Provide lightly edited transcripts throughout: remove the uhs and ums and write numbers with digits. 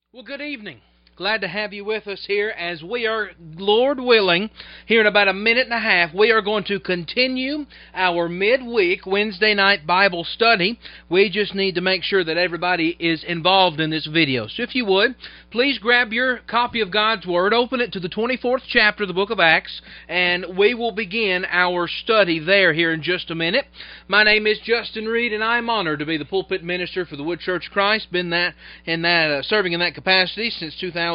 Well, good evening. Glad to have you with us here as we are, Lord willing, here in about a minute and a half, we are going to continue our midweek Wednesday night Bible study. We just need to make sure that everybody is involved in this video. So if you would, please grab your copy of God's Word, open it to the 24th chapter of the book of Acts, and we will begin our study there here in just a minute. My name is Justin Reed, and I'm honored to be the pulpit minister for the Wood Church of Christ. Been serving in that capacity since 2012.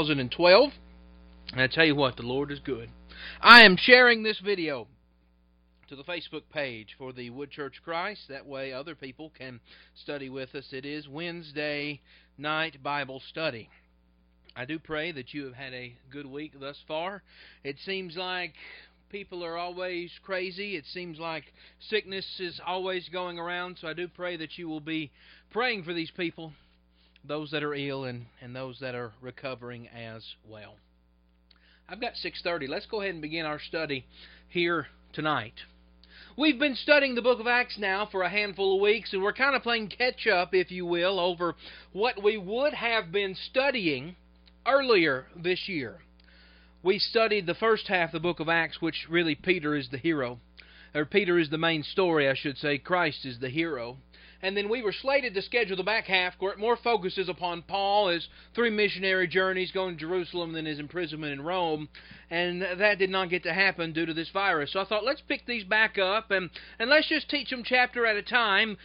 And I tell you what, the Lord is good. I am sharing this video to the Facebook page for the Wood Church of Christ. That way other people can study with us. It is Wednesday night Bible study. I do pray that you have had a good week thus far. It seems like people are always crazy. It seems like sickness is always going around. So I do pray that you will be praying for these people, those that are ill and those that are recovering as well. I've got 6:30. Let's go ahead and begin our study here tonight. We've been studying the book of Acts now for a handful of weeks, and we're kind of playing catch-up, if you will, over what we would have been studying earlier this year. We studied the first half of the book of Acts, which really Peter is the hero. Or Peter is the main story, I should say. Christ is the hero. And then we were slated to schedule the back half where it more focuses upon Paul, his 3 missionary journeys, going to Jerusalem, then his imprisonment in Rome. And that did not get to happen due to this virus. So I thought, let's pick these back up and let's just teach them chapter at a time.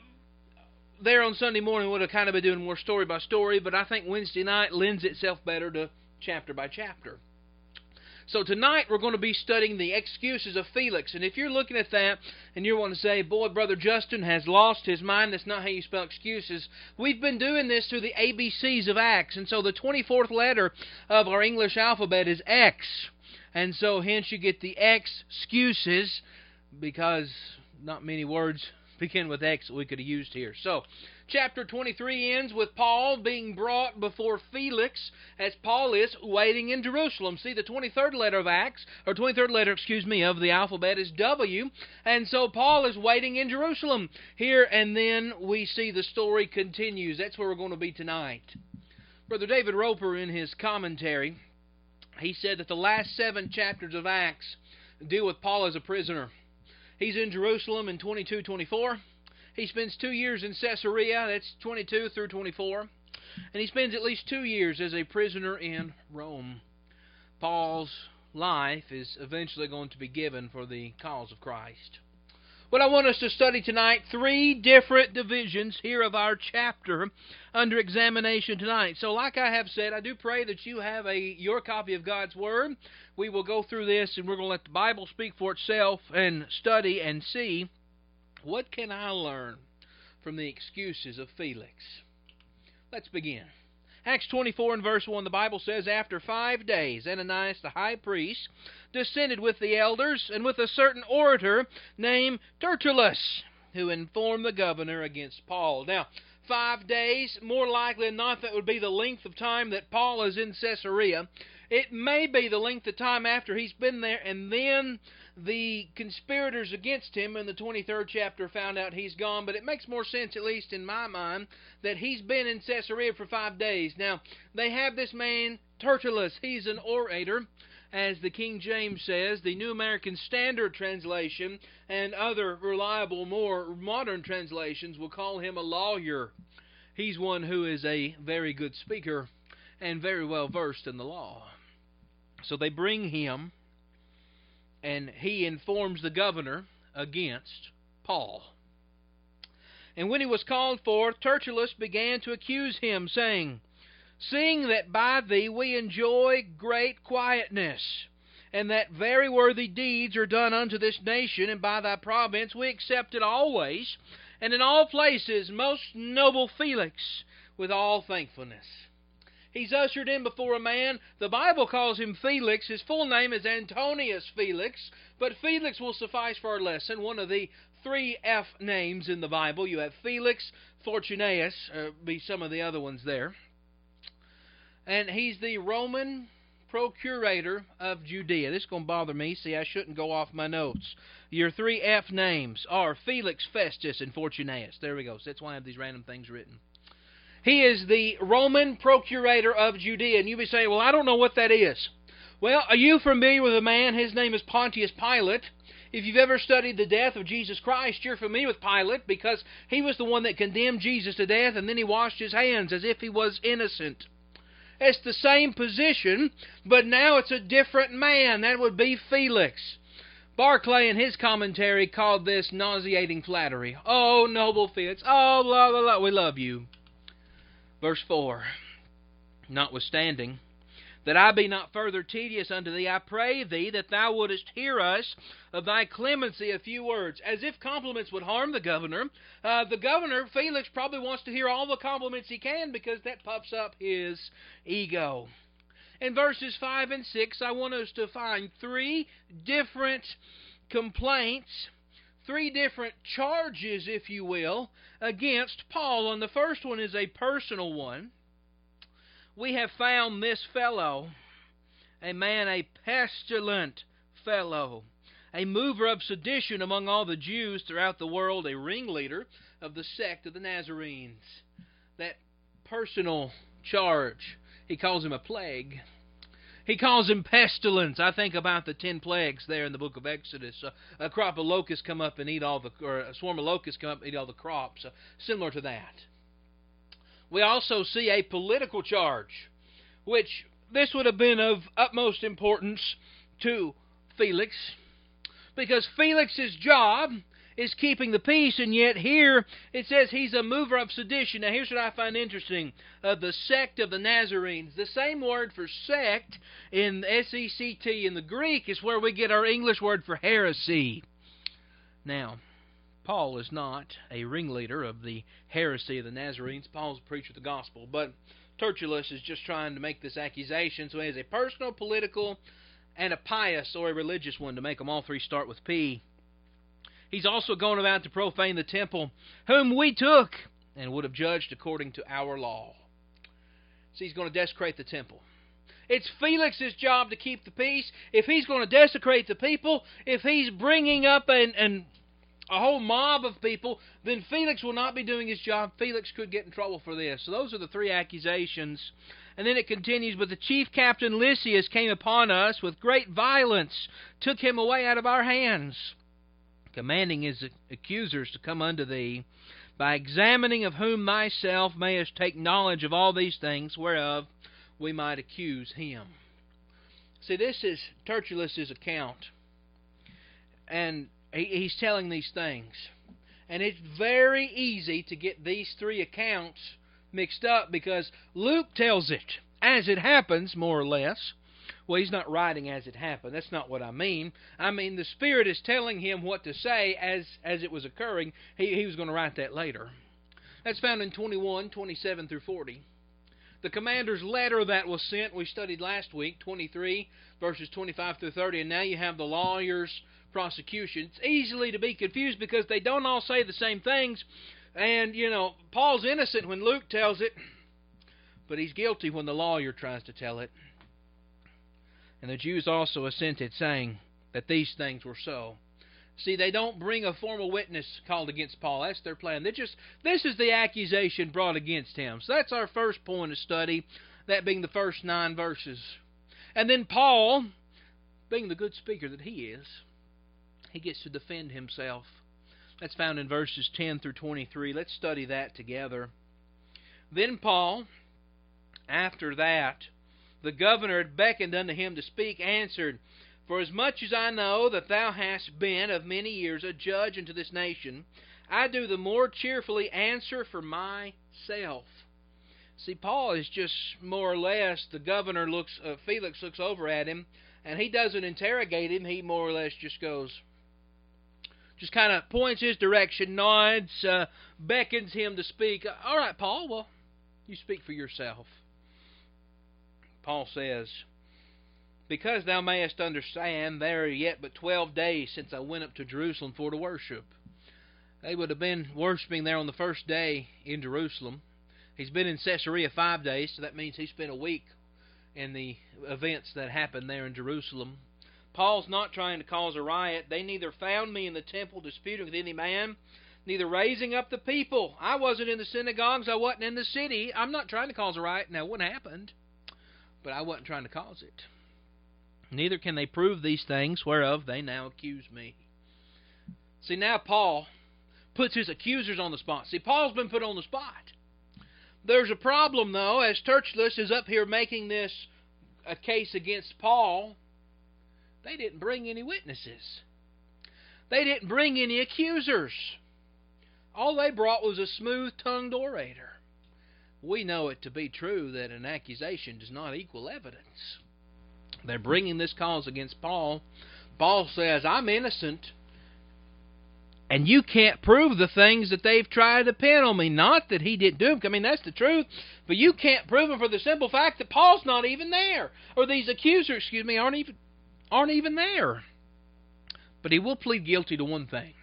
There on Sunday morning we would have kind of been doing more story by story, but I think Wednesday night lends itself better to chapter by chapter. So tonight we're going to be studying the excuses of Felix. And if you're looking at that and you want to say, boy, Brother Justin has lost his mind, that's not how you spell excuses. We've been doing this through the ABCs of Acts. And so the 24th letter of our English alphabet is X. And so hence you get the excuses, because not many words begin with X that we could have used here. So, chapter 23 ends with Paul being brought before Felix as Paul is waiting in Jerusalem. See, the 23rd letter of Acts, or 23rd letter, of the alphabet is W, and so Paul is waiting in Jerusalem here, and then we see the story continues. That's where we're going to be tonight. Brother David Roper, in his commentary, he said that the last 7 chapters of Acts deal with Paul as a prisoner. He's in Jerusalem in 22-24. He spends 2 years in Caesarea, that's 22 through 24. And he spends at least 2 years as a prisoner in Rome. Paul's life is eventually going to be given for the cause of Christ. What I want us to study tonight, 3 different divisions here of our chapter under examination tonight. So like I have said, I do pray that you have your copy of God's Word. We will go through this and we're going to let the Bible speak for itself and study and see, what can I learn from the excuses of Felix? Let's begin. Acts 24 and verse 1, the Bible says, after 5 days, Ananias the high priest descended with the elders and with a certain orator named Tertullus, who informed the governor against Paul. Now, 5 days, more likely than not, that would be the length of time that Paul is in Caesarea. It may be the length of time after he's been there, and then the conspirators against him in the 23rd chapter found out he's gone, but it makes more sense, at least in my mind, that he's been in Caesarea for 5 days. Now, they have this man, Tertullus. He's an orator, as the King James says. The New American Standard Translation and other reliable, more modern translations will call him a lawyer. He's one who is a very good speaker and very well versed in the law. So they bring him, and he informs the governor against Paul. And when he was called forth, Tertullus began to accuse him, saying, seeing that by thee we enjoy great quietness, and that very worthy deeds are done unto this nation, and by thy province we accept it always, and in all places, most noble Felix, with all thankfulness. He's ushered in before a man. The Bible calls him Felix. His full name is Antonius Felix, but Felix will suffice for our lesson. One of the 3 F names in the Bible. You have Felix, Fortunatus, be some of the other ones there. And he's the Roman procurator of Judea. This is going to bother me. See, I shouldn't go off my notes. Your 3 F names are Felix, Festus, and Fortunatus. There we go. So that's why I have these random things written. He is the Roman procurator of Judea. And you'll be saying, well, I don't know what that is. Well, are you familiar with a man? His name is Pontius Pilate. If you've ever studied the death of Jesus Christ, you're familiar with Pilate because he was the one that condemned Jesus to death, and then he washed his hands as if he was innocent. It's the same position, but now it's a different man. That would be Felix. Barclay in his commentary called this nauseating flattery. Oh, noble Felix. Oh, blah, blah, blah. We love you. Verse 4. Notwithstanding, that I be not further tedious unto thee, I pray thee that thou wouldest hear us of thy clemency a few words. As if compliments would harm the governor. The governor, Felix, probably wants to hear all the compliments he can because that puffs up his ego. In verses 5 and 6, I want us to find three different complaints, three different charges, if you will, against Paul. And the first one is a personal one. We have found this fellow, a man, a pestilent fellow, a mover of sedition among all the Jews throughout the world, a ringleader of the sect of the Nazarenes. That personal charge, he calls him a plague. He calls him pestilence. I think about the 10 plagues there in the book of Exodus. A crop of locusts come up and eat all the, or a swarm of locusts come up and eat all the crops. Similar to that. We also see a political charge, which this would have been of utmost importance to Felix, because Felix's job is keeping the peace, and yet here it says he's a mover of sedition. Now here's what I find interesting. The sect of the Nazarenes. The same word for sect in S-E-C-T in the Greek is where we get our English word for heresy. Now, Paul is not a ringleader of the heresy of the Nazarenes. Paul's a preacher of the gospel. But Tertullus is just trying to make this accusation. So he has a personal, political, and a pious or a religious one, to make them all three start with P. He's also going about to profane the temple, whom we took and would have judged according to our law. So he's going to desecrate the temple. It's Felix's job to keep the peace. If he's going to desecrate the people, if he's bringing up a whole mob of people, then Felix will not be doing his job. Felix could get in trouble for this. So those are the three accusations. And then it continues, but the chief captain Lysias came upon us with great violence, took him away out of our hands, commanding his accusers to come unto thee, by examining of whom thyself mayest take knowledge of all these things, whereof we might accuse him. See, this is Tertullus' account. And he's telling these things. And it's very easy to get these three accounts mixed up, because Luke tells it as it happens, more or less. Well, he's not writing as it happened. That's not what I mean. I mean, the Spirit is telling him what to say as it was occurring. He was going to write that later. That's found in 21, 27 through 40. The commander's letter that was sent, we studied last week, 23, verses 25 through 30, and now you have the lawyer's prosecution. It's easily to be confused because they don't all say the same things. And, Paul's innocent when Luke tells it, but he's guilty when the lawyer tries to tell it. And the Jews also assented, saying that these things were so. See, they don't bring a formal witness called against Paul. That's their plan. This is the accusation brought against him. So that's our first point of study, that being the first 9 verses. And then Paul, being the good speaker that he is, he gets to defend himself. That's found in verses 10 through 23. Let's study that together. Then Paul, after that, the governor had beckoned unto him to speak, answered, Forasmuch as I know that thou hast been of many years a judge unto this nation, I do the more cheerfully answer for myself. See, Paul is just more or less, the governor Felix looks over at him, and he doesn't interrogate him. He more or less just kind of points his direction, nods, beckons him to speak. All right, Paul, well, you speak for yourself. Paul says, Because thou mayest understand, there are yet but 12 days since I went up to Jerusalem for to worship. They would have been worshiping there on the first day in Jerusalem. He's been in Caesarea 5 days, so that means he spent a week in the events that happened there in Jerusalem. Paul's not trying to cause a riot. They neither found me in the temple disputing with any man, neither raising up the people. I wasn't in the synagogues. I wasn't in the city. I'm not trying to cause a riot. Now, what happened? But I wasn't trying to cause it. Neither can they prove these things whereof they now accuse me. See, now Paul puts his accusers on the spot. See, Paul's been put on the spot. There's a problem, though, as Tertullus is up here making this a case against Paul. They didn't bring any witnesses. They didn't bring any accusers. All they brought was a smooth-tongued orator. We know it to be true that an accusation does not equal evidence. They're bringing this cause against Paul. Paul says, I'm innocent, and you can't prove the things that they've tried to pin on me. Not that he didn't do them. I mean, that's the truth. But you can't prove them for the simple fact that Paul's not even there. Or these accusers, aren't even there. But he will plead guilty to one thing.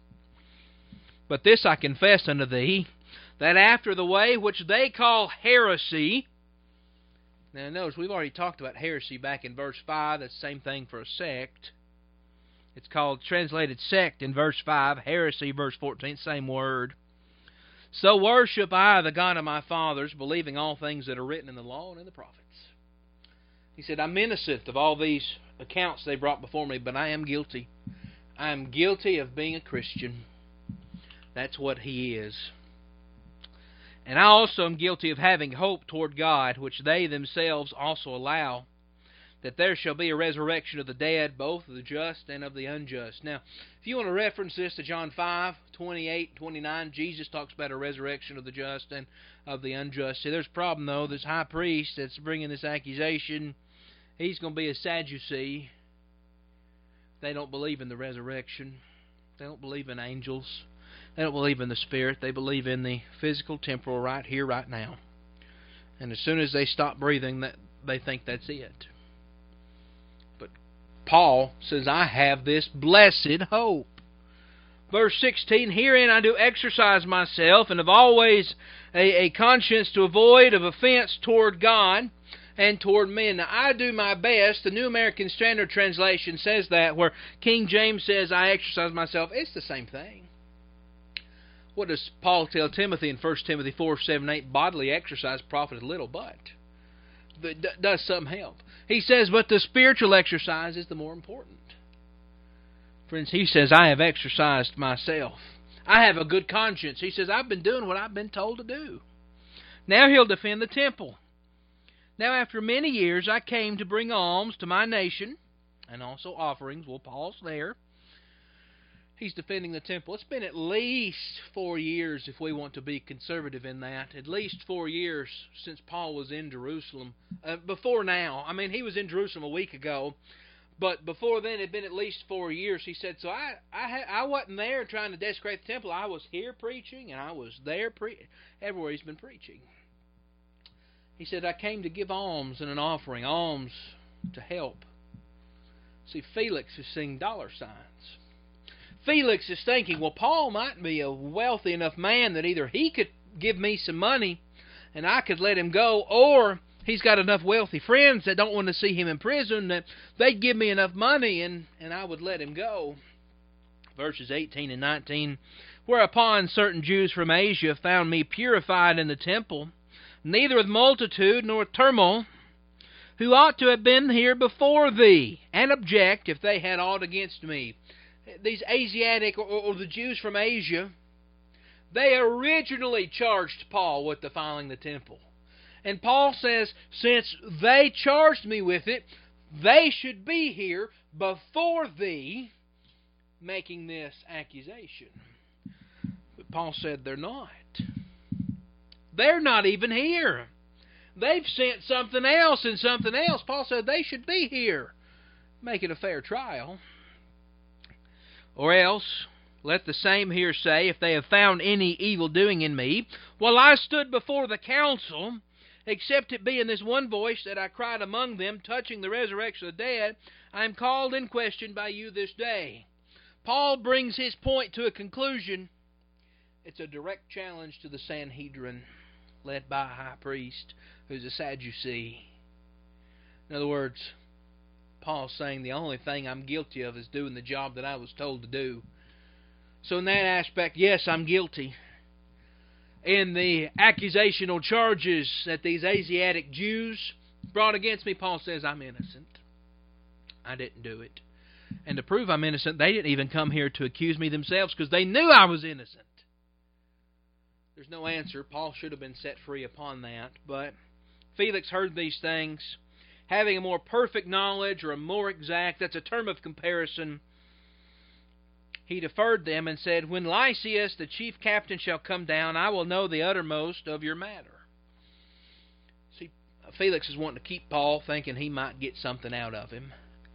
But this I confess unto thee, that after the way which they call heresy. Now notice, we've already talked about heresy back in verse 5. That's the same thing for a sect. It's called, translated sect in verse 5, heresy, verse 14, same word. So worship I the God of my fathers, believing all things that are written in the law and in the prophets. He said, I'm innocent of all these accounts they brought before me, but I am guilty. I am guilty of being a Christian. That's what he is. And I also am guilty of having hope toward God, which they themselves also allow, that there shall be a resurrection of the dead, both of the just and of the unjust. Now, if you want to reference this to John 5:28, 29, Jesus talks about a resurrection of the just and of the unjust. See, there's a problem, though. This high priest that's bringing this accusation, he's going to be a Sadducee. They don't believe in the resurrection. They don't believe in angels. They don't believe in the Spirit. They believe in the physical, temporal, right here, right now. And as soon as they stop breathing, they think that's it. But Paul says, I have this blessed hope. Verse 16, herein I do exercise myself, and have always a conscience to avoid of offense toward God and toward men. Now, I do my best. The New American Standard Translation says that, where King James says, I exercise myself. It's the same thing. What does Paul tell Timothy in 1 Timothy 4, 7, 8? Bodily exercise profiteth little, but does some help. He says, but the spiritual exercise is the more important. Friends, he says, I have exercised myself. I have a good conscience. He says, I've been doing what I've been told to do. Now he'll defend the temple. Now after many years I came to bring alms to my nation, and also offerings. Well, Paul's there. He's defending the temple. It's been at least 4 years, if we want to be conservative in that. At least 4 years since Paul was in Jerusalem. Before now. I mean, he was in Jerusalem a week ago. But before then, it had been at least 4 years. He said, so I wasn't there trying to desecrate the temple. I was here preaching, and I was there everywhere he's been preaching. He said, I came to give alms and an offering. Alms to help. See, Felix is seeing dollar signs. Felix is thinking, well, Paul might be a wealthy enough man that either he could give me some money and I could let him go, or he's got enough wealthy friends that don't want to see him in prison that they'd give me enough money and I would let him go. Verses 18 and 19, whereupon certain Jews from Asia found me purified in the temple, neither with multitude nor turmoil, who ought to have been here before thee, and object if they had aught against me. These Asiatic, or the Jews from Asia, they originally charged Paul with defiling the temple. And Paul says, since they charged me with it, they should be here before thee, making this accusation. But Paul said they're not. They're not even here. They've sent something else and something else. Paul said they should be here. Make it a fair trial. Or else, let the same here say, if they have found any evil doing in me, while I stood before the council, except it be in this one voice that I cried among them, touching the resurrection of the dead, I am called in question by you this day. Paul brings his point to a conclusion. It's a direct challenge to the Sanhedrin, led by a high priest who's a Sadducee. In other words, Paul's saying the only thing I'm guilty of is doing the job that I was told to do. So in that aspect, yes, I'm guilty. In the accusational charges that these Asiatic Jews brought against me, Paul says I'm innocent. I didn't do it. And to prove I'm innocent, they didn't even come here to accuse me themselves because they knew I was innocent. There's no answer. Paul should have been set free upon that. But Felix heard these things. Having a more perfect knowledge, or a more exact, that's a term of comparison, he deferred them and said, When Lysias, the chief captain, shall come down, I will know the uttermost of your matter. See, Felix is wanting to keep Paul, thinking he might get something out of him.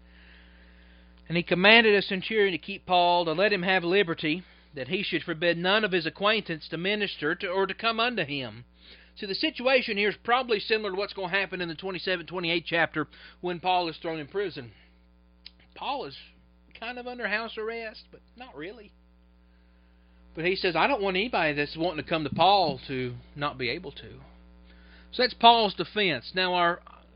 And he commanded a centurion to keep Paul, to let him have liberty, that he should forbid none of his acquaintance to minister to, or to come unto him. See, the situation here is probably similar to what's going to happen in the 27th, 28th chapter when Paul is thrown in prison. Paul is kind of under house arrest, but not really. But he says, I don't want anybody that's wanting to come to Paul to not be able to. So that's Paul's defense. Now,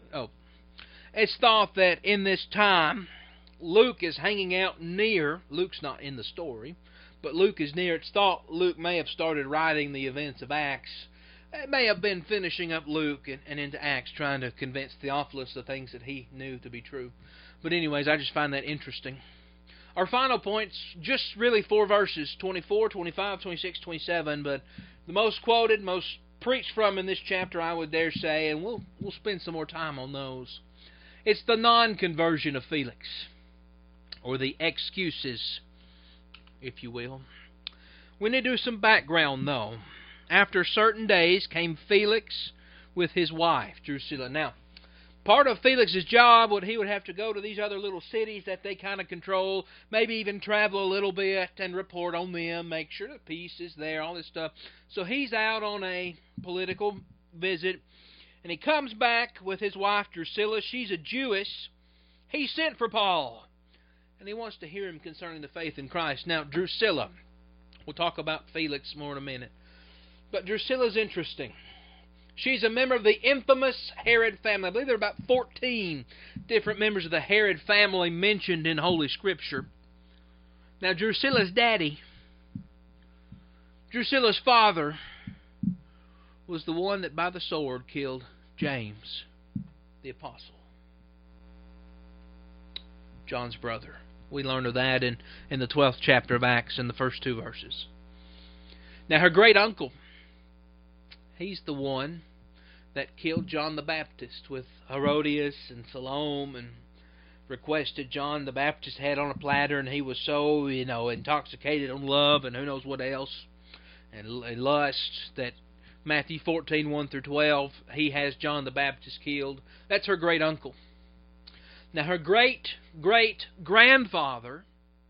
it's thought that in this time, Luke is hanging out near, Luke's not in the story, but Luke is near. It's thought Luke may have started writing the events of Acts. It may have been finishing up Luke and into Acts, trying to convince Theophilus the things that he knew to be true. But anyways, I just find that interesting. Our final point's just really 4 verses, 24, 25, 26, 27, but the most quoted, most preached from in this chapter, I would dare say, and we'll spend some more time on those. It's the non-conversion of Felix, or the excuses, if you will. We need to do some background, though. After certain days came Felix with his wife, Drusilla. Now, part of Felix's job, he would have to go to these other little cities that they kind of control, maybe even travel a little bit and report on them, make sure that peace is there, all this stuff. So he's out on a political visit, and he comes back with his wife Drusilla. She's a Jewess. He sent for Paul, and he wants to hear him concerning the faith in Christ. Now, Drusilla, we'll talk about Felix more in a minute. But Drusilla's interesting. She's a member of the infamous Herod family. I believe there are about 14 different members of the Herod family mentioned in Holy Scripture. Now, Drusilla's daddy, Drusilla's father, was the one that by the sword killed James, the apostle, John's brother. We learn of that in the 12th chapter of Acts in the first 2 verses. Now, her great uncle, he's the one that killed John the Baptist with Herodias and Salome, and requested John the Baptist's head on a platter, and he was so, intoxicated on love and who knows what else, and lust, that Matthew 14, 1 through 12, he has John the Baptist killed. That's her great uncle. Now, her great-great-grandfather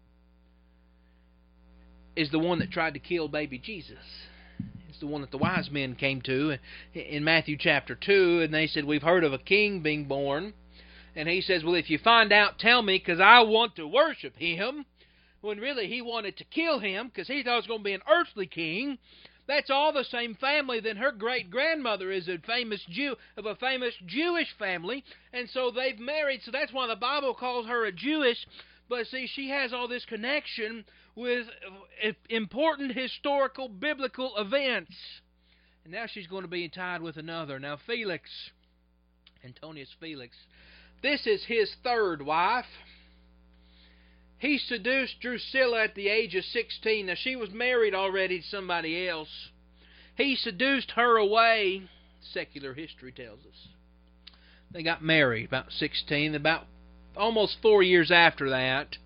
is the one that tried to kill baby Jesus. It's the one that the wise men came to in Matthew chapter 2, and they said, we've heard of a king being born. And he says, well, if you find out, tell me, because I want to worship him. When really he wanted to kill him, because he thought it was going to be an earthly king. That's all the same family. Then her great-grandmother is a famous Jew, of a famous Jewish family, and so they've married. So that's why the Bible calls her a Jewess. But see, she has all this connection with important historical, biblical events. And now she's going to be tied with another. Now Felix, Antonius Felix, this is his third wife. He seduced Drusilla at the age of 16. Now she was married already to somebody else. He seduced her away, secular history tells us. They got married about 16. About almost 4 years after that,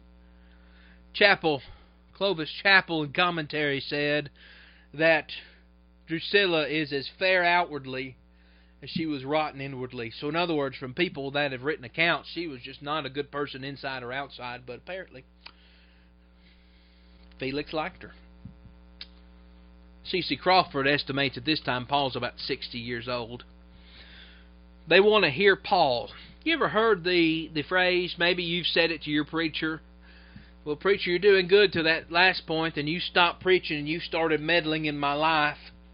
Clovis Chappell in commentary said that Drusilla is as fair outwardly as she was rotten inwardly. So in other words, from people that have written accounts, she was just not a good person inside or outside, but apparently Felix liked her. C.C. Crawford estimates at this time Paul's about 60 years old. They want to hear Paul. You ever heard the phrase, maybe you've said it to your preacher, well, preacher, you're doing good to that last point, and you stopped preaching and you started meddling in my life.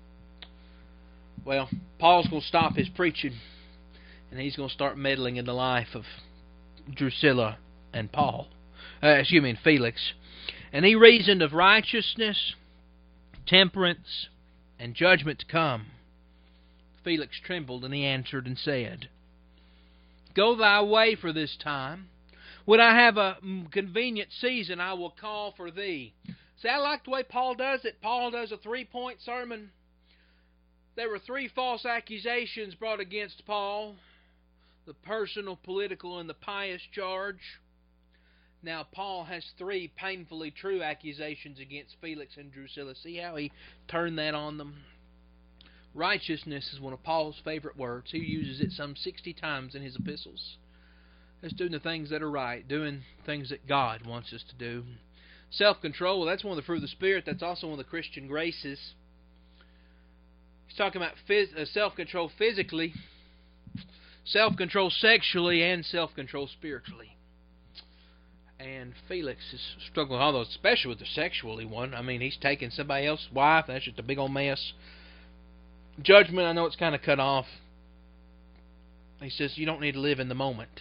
Well, Paul's going to stop his preaching, and he's going to start meddling in the life of Drusilla and Felix. And he reasoned of righteousness, temperance, and judgment to come. Felix trembled, and he answered and said, Go thy way for this time. When I have a convenient season, I will call for thee. See, I like the way Paul does it. Paul does a 3-point sermon. There were 3 false accusations brought against Paul: the personal, political, and the pious charge. Now Paul has 3 painfully true accusations against Felix and Drusilla. See how he turned that on them? Righteousness is one of Paul's favorite words. He uses it some 60 times in his epistles. That's doing the things that are right, doing things that God wants us to do. Self-control, well, that's one of the fruit of the Spirit. That's also one of the Christian graces. He's talking about self-control physically, self-control sexually, and self-control spiritually. And Felix is struggling with all those, especially with the sexually one. I mean, he's taking somebody else's wife. That's just a big old mess. Judgment, I know it's kind of cut off. He says you don't need to live in the moment.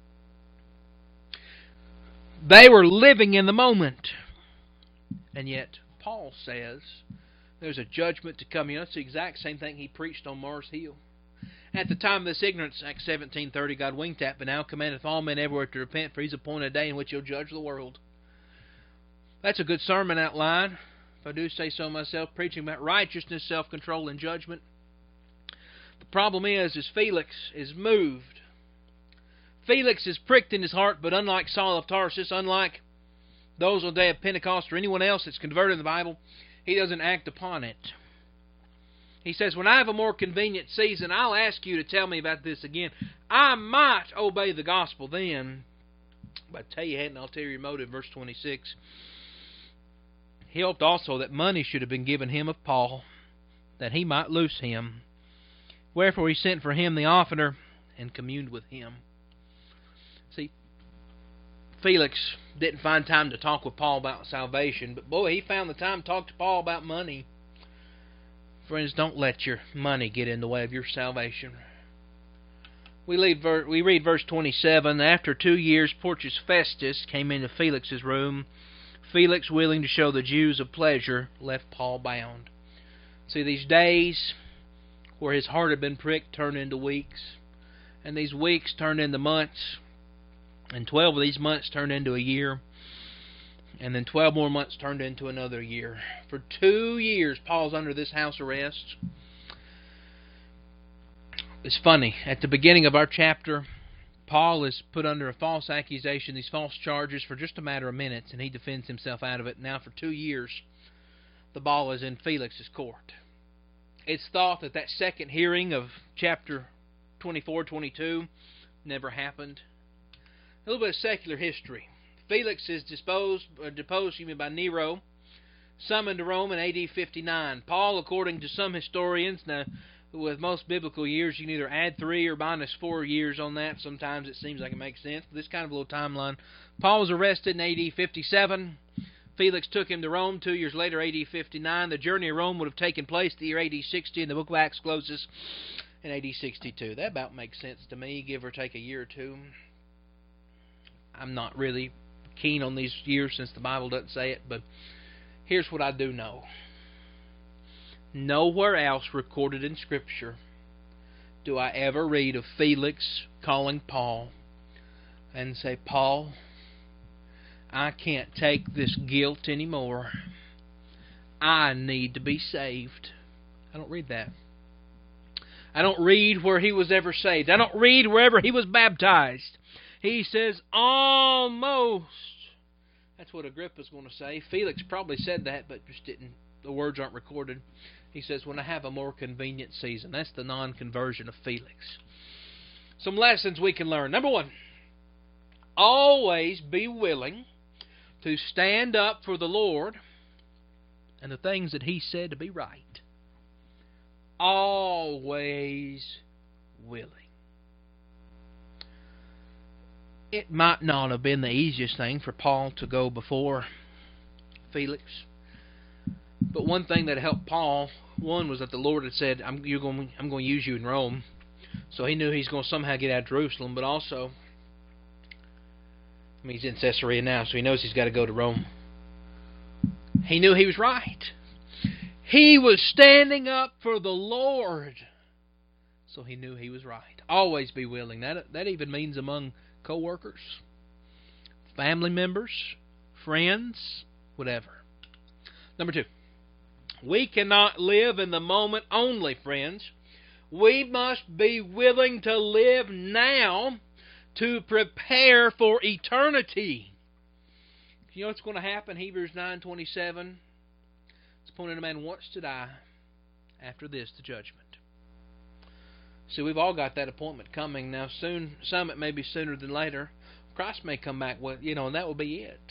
They were living in the moment. And yet, Paul says there's a judgment to come. You know, it's the exact same thing he preached on Mars Hill. At the time of this ignorance, Acts 17:30, God winked at, but now commandeth all men everywhere to repent, for He's appointed a day in which He'll judge the world. That's a good sermon outline, if I do say so myself, preaching about righteousness, self-control, and judgment. The problem is Felix is moved. Felix is pricked in his heart, but unlike Saul of Tarsus, unlike those on the day of Pentecost or anyone else that's converted in the Bible, he doesn't act upon it. He says, when I have a more convenient season, I'll ask you to tell me about this again. I might obey the gospel then, but I tell you, I had an ulterior motive, verse 26. He hoped also that money should have been given him of Paul, that he might loose him. Wherefore he sent for him the oftener, and communed with him. See, Felix didn't find time to talk with Paul about salvation, but boy, he found the time to talk to Paul about money. Friends, don't let your money get in the way of your salvation. We read verse 27. After 2 years, Porcius Festus came into Felix's room. Felix, willing to show the Jews a pleasure, left Paul bound. See, these days where his heart had been pricked turned into weeks, and these weeks turned into months, and 12 of these months turned into a year, and then 12 more months turned into another year. For 2 years, Paul's under this house arrest. It's funny. At the beginning of our chapter, Paul is put under a false accusation, these false charges, for just a matter of minutes, and he defends himself out of it. Now, for 2 years, the ball is in Felix's court. It's thought that that second hearing of chapter 24-22 never happened. A little bit of secular history. Felix is deposed by Nero, summoned to Rome in AD 59. Paul, according to some historians, now with most biblical years, you can either add 3 or minus 4 years on that. Sometimes it seems like it makes sense. But this kind of little timeline. Paul was arrested in AD 57. Felix took him to Rome 2 years later, AD 59. The journey of Rome would have taken place the year AD 60, and the book of Acts closes in AD 62. That about makes sense to me, give or take a year or two. I'm not really keen on these years since the Bible doesn't say it, but here's what I do know. Nowhere else recorded in Scripture do I ever read of Felix calling Paul and say, Paul, I can't take this guilt anymore. I need to be saved. I don't read that. I don't read where he was ever saved. I don't read wherever he was baptized. He says, almost. That's what Agrippa's going to say. Felix probably said that, but just didn't. The words aren't recorded. He says, when I have a more convenient season. That's the non-conversion of Felix. Some lessons we can learn. Number 1, always be willing to stand up for the Lord and the things that He said to be right. Always willing. It might not have been the easiest thing for Paul to go before Felix. But one thing that helped Paul, one, was that the Lord had said, I'm going to use you in Rome. So he knew he's going to somehow get out of Jerusalem. But also, he's in Caesarea now, so he knows he's got to go to Rome. He knew he was right. He was standing up for the Lord. So he knew he was right. Always be willing. That even means among co-workers, family members, friends, whatever. Number 2. We cannot live in the moment only, friends. We must be willing to live now to prepare for eternity. You know what's going to happen? Hebrews 9:27. It's appointed a man once to die. After this, the judgment. See, we've all got that appointment coming. Now, soon, some it may be sooner than later. Christ may come back, and that will be it.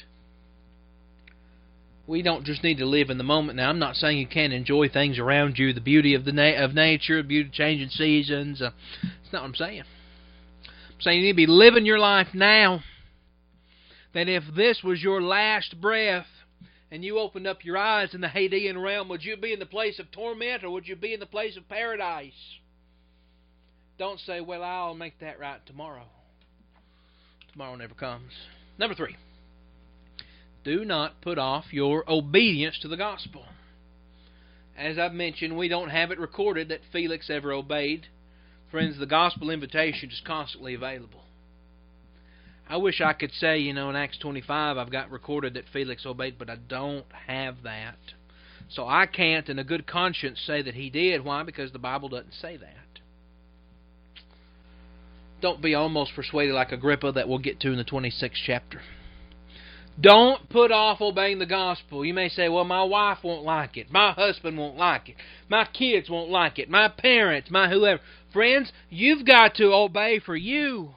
We don't just need to live in the moment. Now, I'm not saying you can't enjoy things around you, the beauty of of nature, the beauty of changing seasons. That's not what I'm saying. I'm saying you need to be living your life now. That if this was your last breath and you opened up your eyes in the Hadean realm, would you be in the place of torment or would you be in the place of paradise? Don't say, well, I'll make that right tomorrow. Tomorrow never comes. Number 3. Do not put off your obedience to the gospel. As I've mentioned, we don't have it recorded that Felix ever obeyed. Friends, the gospel invitation is constantly available. I wish I could say, in Acts 25, I've got recorded that Felix obeyed, but I don't have that. So I can't, in a good conscience, say that he did. Why? Because the Bible doesn't say that. Don't be almost persuaded like Agrippa that we'll get to in the 26th chapter. Don't put off obeying the gospel. You may say, well, my wife won't like it. My husband won't like it. My kids won't like it. My parents, my whoever. Friends, you've got to obey for you.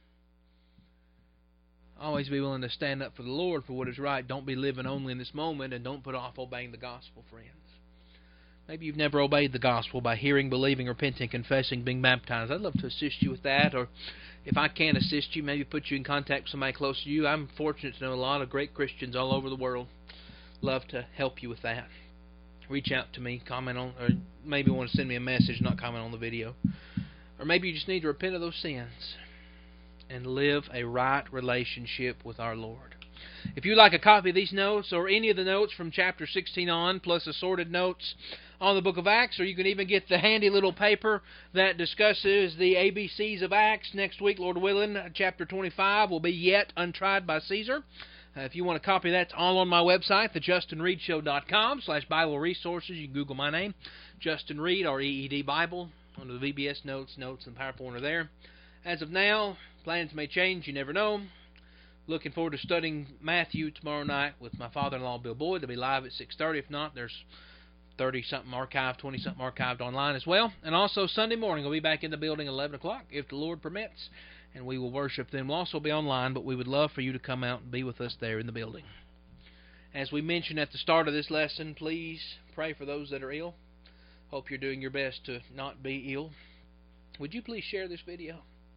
Always be willing to stand up for the Lord for what is right. Don't be living only in this moment, and don't put off obeying the gospel, friends. Maybe you've never obeyed the gospel by hearing, believing, repenting, confessing, being baptized. I'd love to assist you with that, or if I can't assist you, maybe put you in contact with somebody close to you. I'm fortunate to know a lot of great Christians all over the world. Love to help you with that. Reach out to me, comment on, or maybe want to send me a message, not comment on the video. Or maybe you just need to repent of those sins and live a right relationship with our Lord. If you'd like a copy of these notes or any of the notes from chapter 16 on, plus assorted notes on the book of Acts, or you can even get the handy little paper that discusses the ABCs of Acts. Next week, Lord willing, chapter 25 will be Yet Untried by Caesar. If you want a copy of that, it's all on my website, thejustinreedshow.com/Bible resources. You can Google my name, Justin Reed, or EED Bible, under the VBS notes, and PowerPoint are there. As of now, plans may change, you never know. Looking forward to studying Matthew tomorrow night with my father-in-law, Bill Boyd. They'll be live at 6:30. If not, there's 30-something archived, 20-something archived online as well. And also Sunday morning, we'll be back in the building at 11 o'clock, if the Lord permits, and we will worship them. We'll also be online, but we would love for you to come out and be with us there in the building. As we mentioned at the start of this lesson, please pray for those that are ill. Hope you're doing your best to not be ill. Would you please share this video?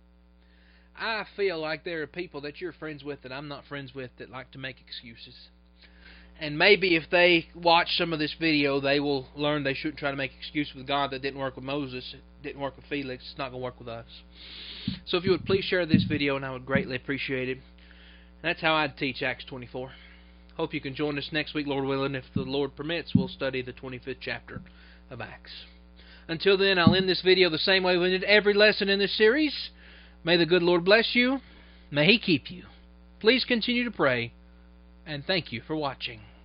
I feel like there are people that you're friends with that I'm not friends with that like to make excuses. And maybe if they watch some of this video, they will learn they shouldn't try to make excuses with God. That didn't work with Moses. It didn't work with Felix. It's not going to work with us. So if you would please share this video, and I would greatly appreciate it. That's how I'd teach Acts 24. Hope you can join us next week, Lord willing. If the Lord permits, we'll study the 25th chapter of Acts. Until then, I'll end this video the same way we did every lesson in this series. May the good Lord bless you. May He keep you. Please continue to pray. And thank you for watching.